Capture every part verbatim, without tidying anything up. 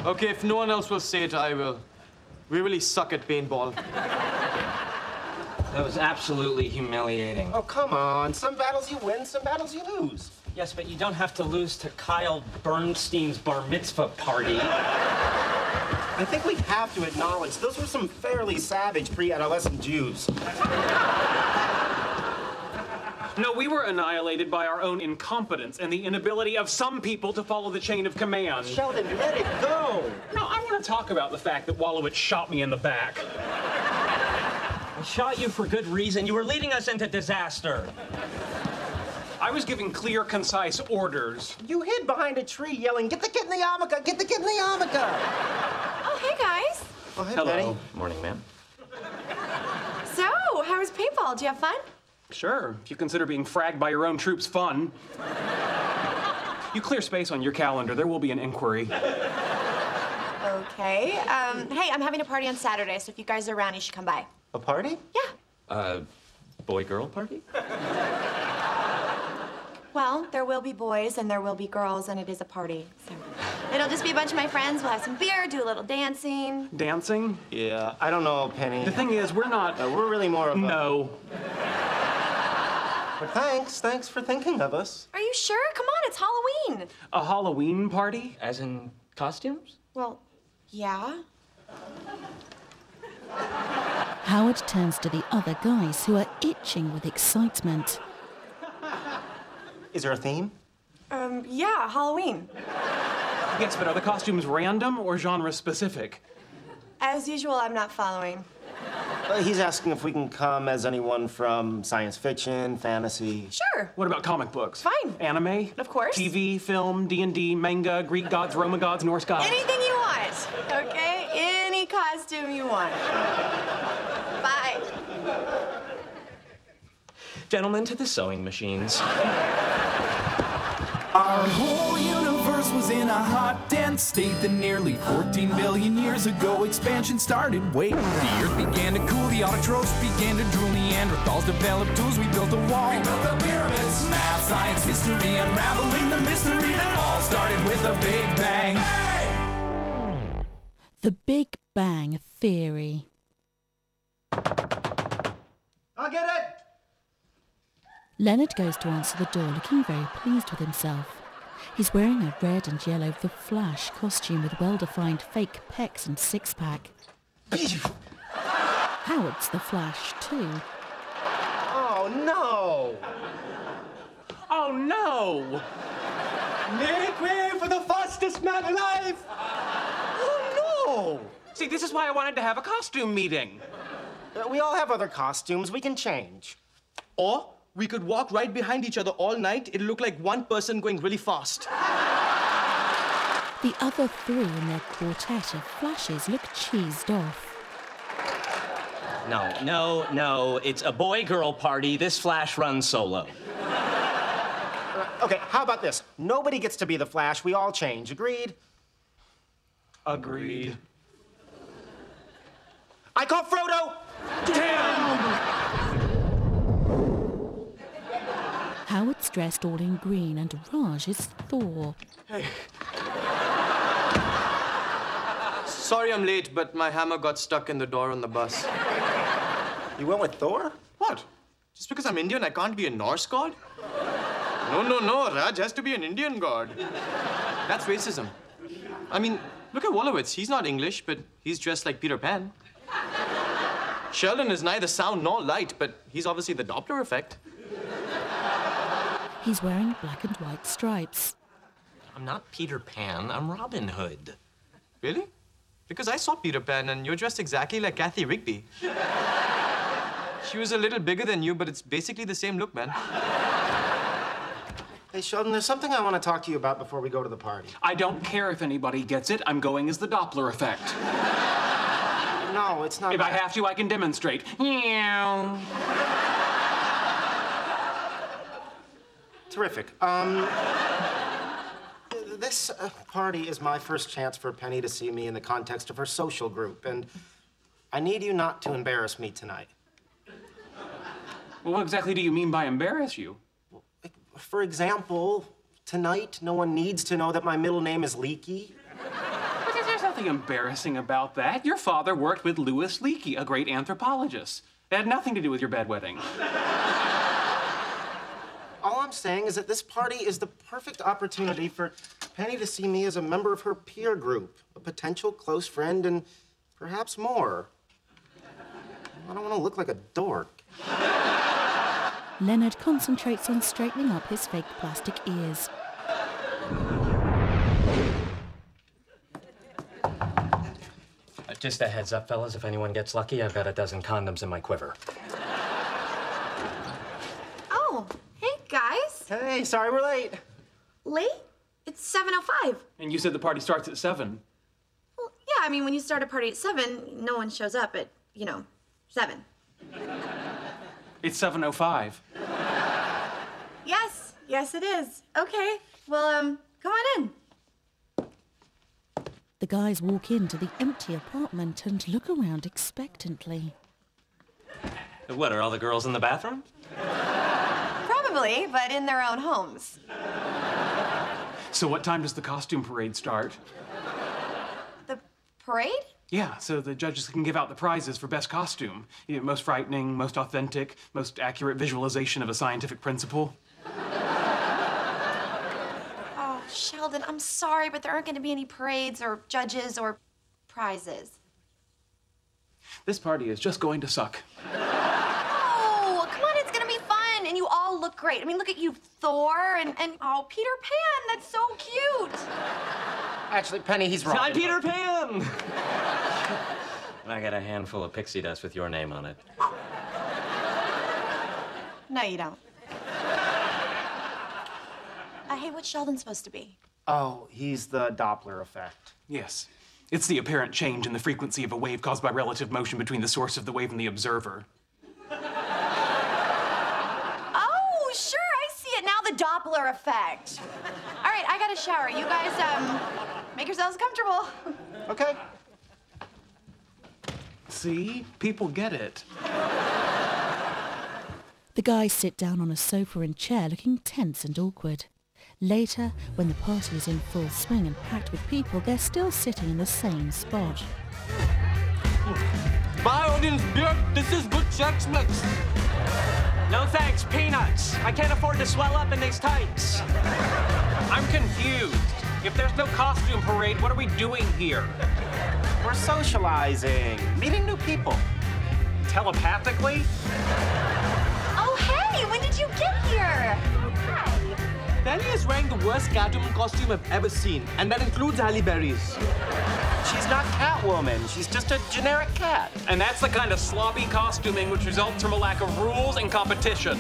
Okay, if no one else will say it, I will. We really suck at paintball. That was absolutely humiliating. Oh, come on. Some battles you win, some battles you lose. Yes, but you don't have to lose to Kyle Bernstein's bar mitzvah party. I think we have to acknowledge those were some fairly savage pre-adolescent Jews. No, we were annihilated by our own incompetence and the inability of some people to follow the chain of command. Sheldon, let it go. No, I want to talk about the fact that Wolowitz shot me in the back. I shot you for good reason. You were leading us into disaster. I was giving clear, concise orders. You hid behind a tree yelling, "Get the kid in the yarmulke! Get the kid in the yarmulke!" Oh, hey, guys. Oh, hey, Hello. Betty. Morning, ma'am. So, how was paintball? Did you have fun? Sure, if you consider being fragged by your own troops fun. You clear space on your calendar, there will be an inquiry. Okay. Um, hey, I'm having a party on Saturday, so if you guys are around, you should come by. A party? Yeah. Uh, boy-girl party? Well, there will be boys and there will be girls, and it is a party. So it'll just be a bunch of my friends. We'll have some beer, do a little dancing. Dancing? Yeah, I don't know, Penny. The thing is, we're not... Uh, we're really more of a... No. But thanks. Thanks for thinking of us. Are you sure? Come on, it's Halloween. A Halloween party? As in costumes? Well, yeah. Howard turns to the other guys who are itching with excitement. Is there a theme? Um, yeah, Halloween. Yes, but are the costumes random or genre specific? As usual, I'm not following. Uh, he's asking if we can come as anyone from science fiction, fantasy. Sure. What about comic books? Fine. Anime? Of course. T V, film, D and D, manga, Greek gods, Roman gods, Norse gods. Anything you want, okay? Any costume you want. Bye. Gentlemen, to the sewing machines. Our whole universe was in a hot, dense state that nearly fourteen billion years ago expansion started. Wait, the earth began to cool, the autotrophs began to drool, Neanderthals developed tools, we built a wall. We built the pyramids, math, science, history, unraveling the mystery that all started with a Big Bang. Hey! The Big Bang Theory. I'll get it! Leonard goes to answer the door looking very pleased with himself. He's wearing a red and yellow The Flash costume with well-defined fake pecs and six-pack. Howard's The Flash too. Oh, no! Oh, no! Make way for the fastest man alive! Oh, no! See, this is why I wanted to have a costume meeting. Uh, we all have other costumes. We can change. Or we could walk right behind each other all night. It'll look like one person going really fast. The other three in their quartet of Flashes look cheesed off. No, no, no. It's a boy-girl party. This Flash runs solo. Uh, okay, how about this? Nobody gets to be the Flash. We all change. Agreed? Agreed. I call Frodo! Howard's dressed all in green and Raj is Thor. Hey. Sorry I'm late, but my hammer got stuck in the door on the bus. You went with Thor? What? Just because I'm Indian, I can't be a Norse god? No, no, no. Raj has to be an Indian god. That's racism. I mean, look at Wolowitz. He's not English, but he's dressed like Peter Pan. Sheldon is neither sound nor light, but he's obviously the Doppler effect. He's wearing black and white stripes. I'm not Peter Pan. I'm Robin Hood. Really? Because I saw Peter Pan, and you're dressed exactly like Kathy Rigby. She was a little bigger than you, but it's basically the same look, man. Hey, Sheldon, there's something I want to talk to you about before we go to the party. I don't care if anybody gets it. I'm going as the Doppler effect. No, it's not. If I have to, I can demonstrate. Meow. Terrific. Um, this uh, party is my first chance for Penny to see me in the context of her social group, and I need you not to embarrass me tonight. Well, what exactly do you mean by embarrass you? For example, tonight, no one needs to know that my middle name is Leaky. nothing embarrassing about that. Your father worked with Louis Leakey, a great anthropologist. It had nothing to do with your bedwetting. All I'm saying is that this party is the perfect opportunity for Penny to see me as a member of her peer group, a potential close friend, and perhaps more. I don't want to look like a dork. Leonard concentrates on straightening up his fake plastic ears. Uh, just a heads up, fellas, if anyone gets lucky, I've got a dozen condoms in my quiver. Oh, hey, guys. Hey, sorry we're late. Late? It's seven oh five. And you said the party starts at seven. Well, yeah, I mean, when you start a party at seven, no one shows up at, you know, seven. It's seven oh five. Yes, yes, it is. Okay, well, um, come on in. The guys walk into the empty apartment and look around expectantly. What, are all the girls in the bathroom? Probably, but in their own homes. So what time does the costume parade start? The parade? Yeah, so the judges can give out the prizes for best costume. You know, most frightening, most authentic, most accurate visualization of a scientific principle. Oh, Sheldon, I'm sorry, but there aren't going to be any parades or judges or prizes. This party is just going to suck. Oh, come on, it's going to be fun, and you all look great. I mean, look at you, Thor, and, and oh, Peter Pan, that's so cute. Actually, Penny, he's wrong. I'm Peter Pan! And I got a handful of pixie dust with your name on it. No, you don't. Uh, hey, what's Sheldon supposed to be? Oh, he's the Doppler effect. Yes. It's the apparent change in the frequency of a wave caused by relative motion between the source of the wave and the observer. Oh, sure, I see it now, the Doppler effect. All right, I got a shower. You guys, um, make yourselves comfortable. Okay. See? People get it. The guys sit down on a sofa and chair looking tense and awkward. Later, when the party is in full swing and packed with people, they're still sitting in the same spot. Bye, audience beer. This is good Chex Mix. No thanks, peanuts. I can't afford to swell up in these tights. I'm confused. If there's no costume parade, what are we doing here? We're socializing, meeting new people. Telepathically? Oh, hey, when did you get here? Penny is wearing the worst Catwoman costume I've ever seen, and that includes Halle Berry's. She's not Catwoman. She's just a generic cat. And that's the kind of sloppy costuming which results from a lack of rules and competition.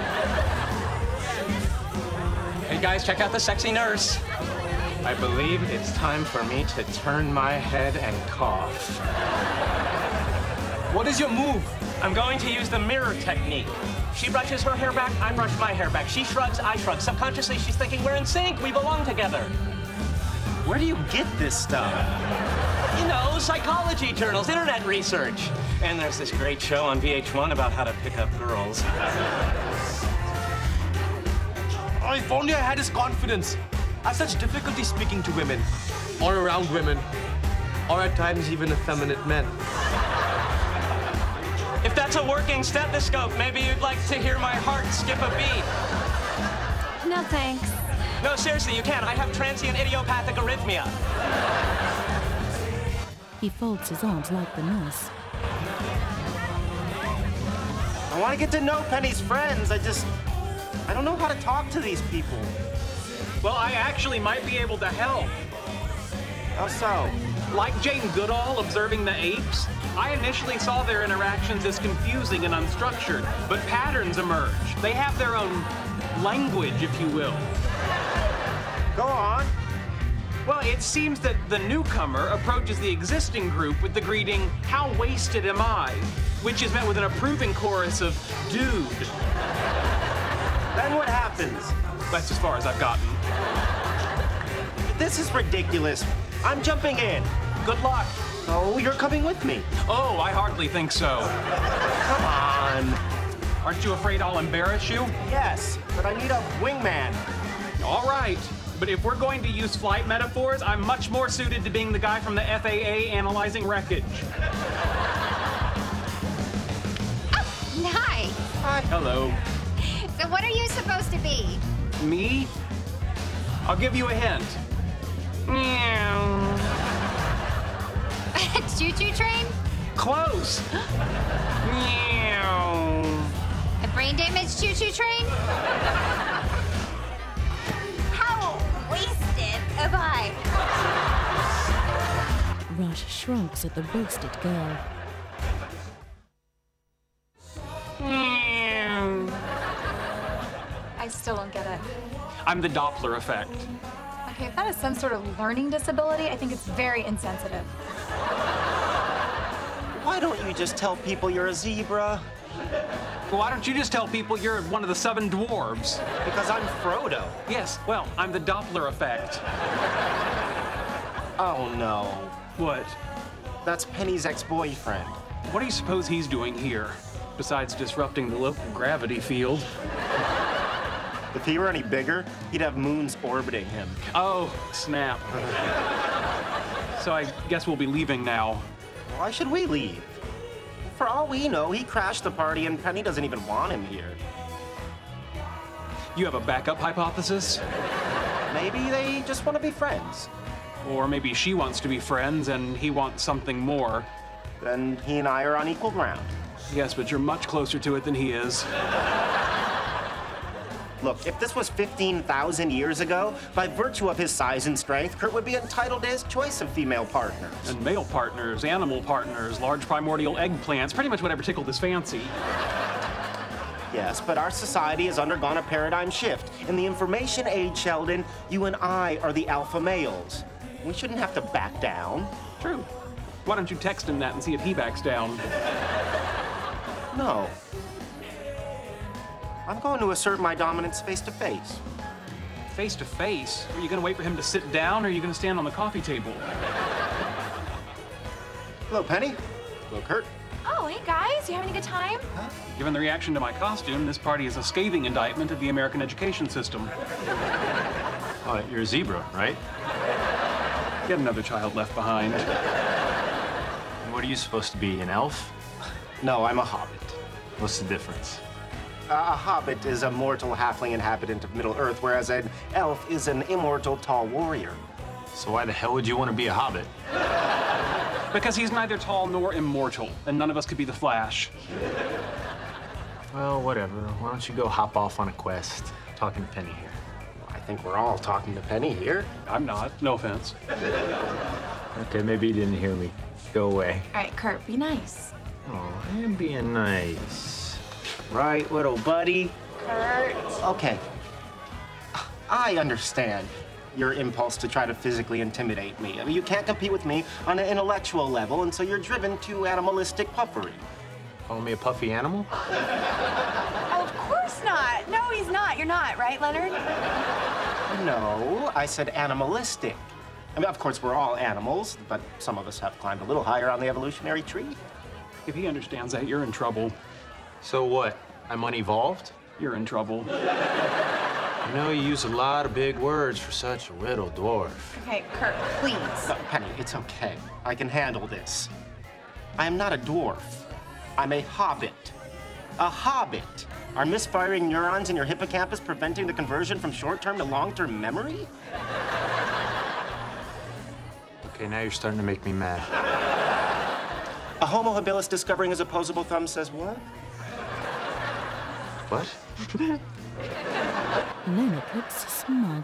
Hey guys, check out the sexy nurse. I believe it's time for me to turn my head and cough. What is your move? I'm going to use the mirror technique. She brushes her hair back, I brush my hair back. She shrugs, I shrug. Subconsciously, she's thinking we're in sync, we belong together. Where do you get this stuff? You know, psychology journals, internet research. And there's this great show on V H one about how to pick up girls. Oh, if only I had his confidence. I have such difficulty speaking to women, or around women, or at times even effeminate men. If that's a working stethoscope, maybe you'd like to hear my heart skip a beat. No, thanks. No, seriously, you can. I have transient idiopathic arrhythmia. He folds his arms like the nurse. I want to get to know Penny's friends. I just, I don't know how to talk to these people. Well, I actually might be able to help. How so? Like Jane Goodall observing the apes, I initially saw their interactions as confusing and unstructured, but patterns emerge. They have their own language, if you will. Go on. Well, it seems that the newcomer approaches the existing group with the greeting, "How wasted am I?" which is met with an approving chorus of, "Dude." Then what happens? That's as far as I've gotten. This is ridiculous. I'm jumping in. Good luck. Oh, you're coming with me. Oh, I hardly think so. Come on. Aren't you afraid I'll embarrass you? Yes, but I need a wingman. All right. but if we're going to use flight metaphors, I'm much more suited to being the guy from the F A A analyzing wreckage. Oh, hi. Hi. Hello. So what are you supposed to be? Me? I'll give you a hint. Meow. Choo-choo train? Close. Meow. A brain damaged choo-choo train? How wasted am I? Raj shrugs at the wasted girl. I still don't get it. I'm the Doppler effect. Okay, if that is some sort of learning disability, I think it's very insensitive. Why don't you just tell people you're a zebra? Well, why don't you just tell people you're one of the seven dwarves? Because I'm Frodo. Yes, well, I'm the Doppler effect. Oh, no. What? That's Penny's ex-boyfriend. What do you suppose he's doing here, besides disrupting the local gravity field? If he were any bigger, he'd have moons orbiting him. Oh, snap. So I guess we'll be leaving now. Why should we leave? For all we know, he crashed the party and Penny doesn't even want him here. You have a backup hypothesis? Maybe they just want to be friends. Or maybe she wants to be friends and he wants something more. Then he and I are on equal ground. Yes, but you're much closer to it than he is. Look, if this was fifteen thousand years ago, by virtue of his size and strength, Kurt would be entitled to his choice of female partners. And male partners, animal partners, large primordial eggplants, pretty much whatever tickled his fancy. Yes, but our society has undergone a paradigm shift. In the information age, Sheldon, you and I are the alpha males. We shouldn't have to back down. True. Why don't you text him that and see if he backs down? No. I'm going to assert my dominance face to face. Face to face? Are you going to wait for him to sit down, or are you going to stand on the coffee table? Hello, Penny. Hello, Kurt. Oh, hey guys, you having a good time? Huh? Given the reaction to my costume, this party is a scathing indictment of the American education system. Oh, you're a zebra, right? Get another child left behind. And what are you supposed to be, an elf? No, I'm a hobbit. What's the difference? Uh, a hobbit is a mortal halfling inhabitant of Middle-earth, whereas an elf is an immortal tall warrior. So why the hell would you want to be a hobbit? Because he's neither tall nor immortal, and none of us could be the Flash. Well, whatever. Why don't you go hop off on a quest? I'm talking to Penny here. I think we're all talking to Penny here. I'm not. No offense. Okay, maybe you didn't hear me. Go away. All right, Kurt, be nice. Oh, I am being nice. Right, little buddy? Kurt. Okay. I understand your impulse to try to physically intimidate me. I mean, you can't compete with me on an intellectual level, and so you're driven to animalistic puffery. Call me a puffy animal? Oh, of course not. No, he's not. You're not, right, Leonard? No, I said animalistic. I mean, of course, we're all animals, but some of us have climbed a little higher on the evolutionary tree. If he understands that, you're in trouble. So what? I'm unevolved? You're in trouble. You know, you use a lot of big words for such a little dwarf. Okay, Kurt, please. No, Penny, it's okay. I can handle this. I am not a dwarf. I'm a hobbit. A hobbit. Are misfiring neurons in your hippocampus preventing the conversion from short-term to long-term memory? Okay, now you're starting to make me mad. A Homo habilis discovering his opposable thumb says what? What? Leonard looks smug.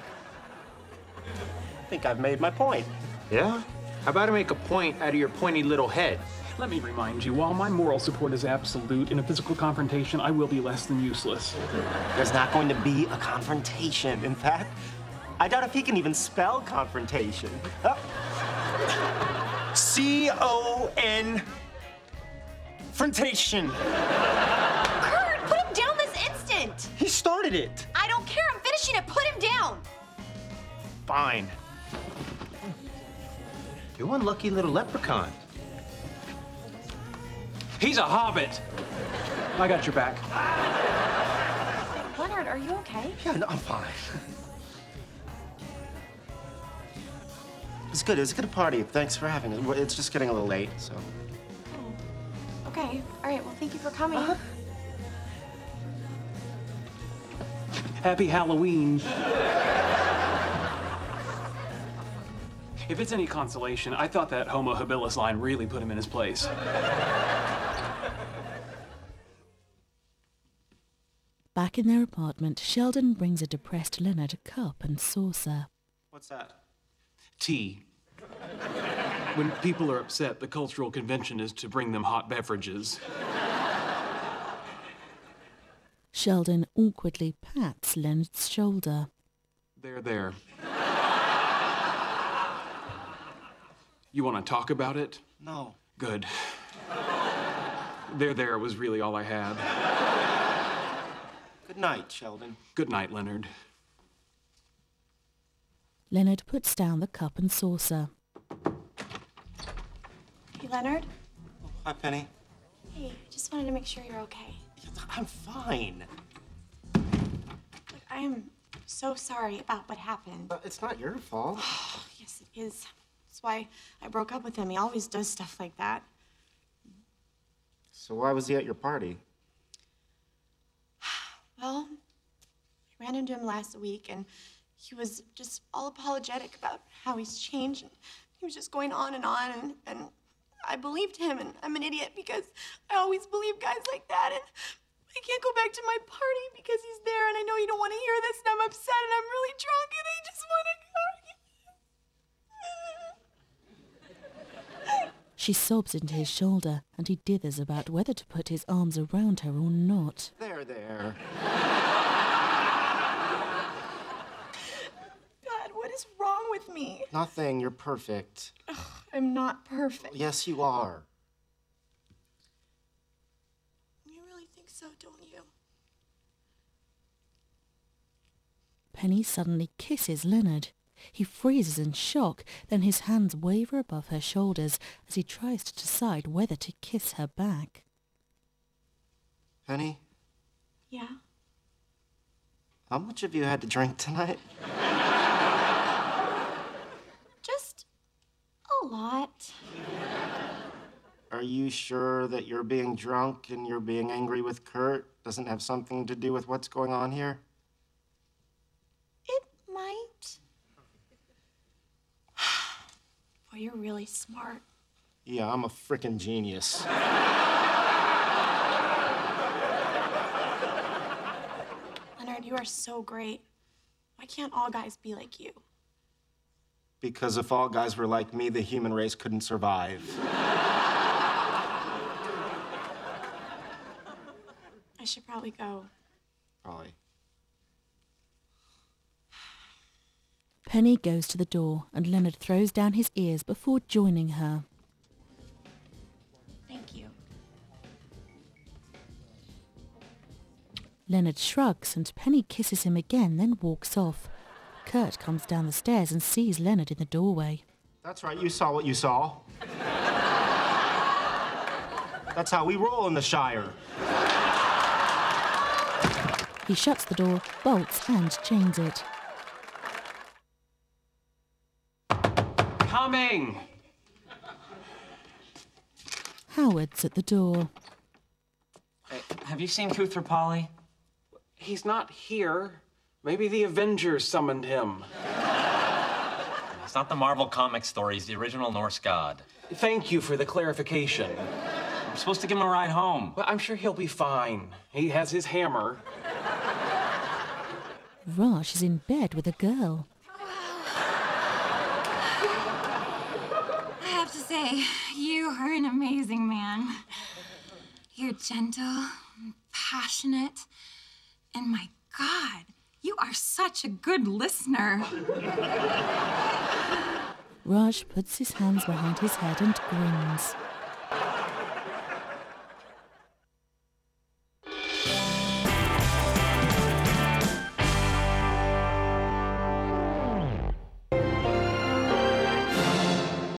I think I've made my point. Yeah? How about I make a point out of your pointy little head? Let me remind you, while my moral support is absolute, in a physical confrontation, I will be less than useless. There's not going to be a confrontation. In fact, I doubt if he can even spell confrontation. Oh. C O N Frontation. Kurt, put him down this instant. He started it. I don't care. I'm finishing it. Put him down. Fine. You unlucky little leprechaun. He's a hobbit. I got your back. Leonard, are you okay? Yeah, no, I'm fine. was good. It was a good party. Thanks for having it. It's just getting a little late, so. Oh. Okay. All right. Well, thank you for coming. Uh-huh. Happy Halloween. If it's any consolation, I thought that Homo habilis line really put him in his place. Back in their apartment, Sheldon brings a depressed Leonard a cup and saucer. What's that? Tea. When people are upset, the cultural convention is to bring them hot beverages. Sheldon awkwardly pats Leonard's shoulder. There, there. You want to talk about it? No. Good. There, there was really all I had. Good night, Sheldon. Good night, Leonard. Leonard puts down the cup and saucer. Hey, Leonard. Oh, hi, Penny. Hey, I just wanted to make sure you're okay. I'm fine. Look, I am so sorry about what happened. Uh, it's not your fault. Yes, it is. That's why I broke up with him. He always does stuff like that. So why was he at your party? Well, I ran into him last week, and he was just all apologetic about how he's changed. And he was just going on and on, and, and I believed him, and I'm an idiot because I always believe guys like that, and I can't go back to my party because he's there, and I know you don't want to hear this, and I'm upset, and I'm really drunk, and I just want to go. She sobs into his shoulder, and he dithers about whether to put his arms around her or not. There, there. God, what is wrong with me? Nothing. You're perfect. Ugh, I'm not perfect. Yes, you are. You really think so, don't you? Penny suddenly kisses Leonard. He freezes in shock, then his hands waver above her shoulders as he tries to decide whether to kiss her back. Penny? Yeah? How much have you had to drink tonight? Just a lot. Are you sure that you're being drunk and you're being angry with Kurt doesn't have something to do with what's going on here? It might. Boy, you're really smart. Yeah, I'm a frickin' genius. Leonard, you are so great. Why can't all guys be like you? Because if all guys were like me, the human race couldn't survive. I should probably go. Probably. Penny goes to the door, and Leonard throws down his ears before joining her. Thank you. Leonard shrugs, and Penny kisses him again, then walks off. Kurt comes down the stairs and sees Leonard in the doorway. That's right, you saw what you saw. That's how we roll in the Shire. He shuts the door, bolts, and chains it. Coming! Howard's at the door. Hey, have you seen Kuthra Polly? He's not here. Maybe the Avengers summoned him. It's not the Marvel comic story. He's the original Norse god. Thank you for the clarification. I'm supposed to give him a ride home. Well, I'm sure he'll be fine. He has his hammer. Raj is in bed with a girl. I have to say, you are an amazing man. You're gentle, passionate, and my God, you are such a good listener. Raj puts his hands behind his head and grins.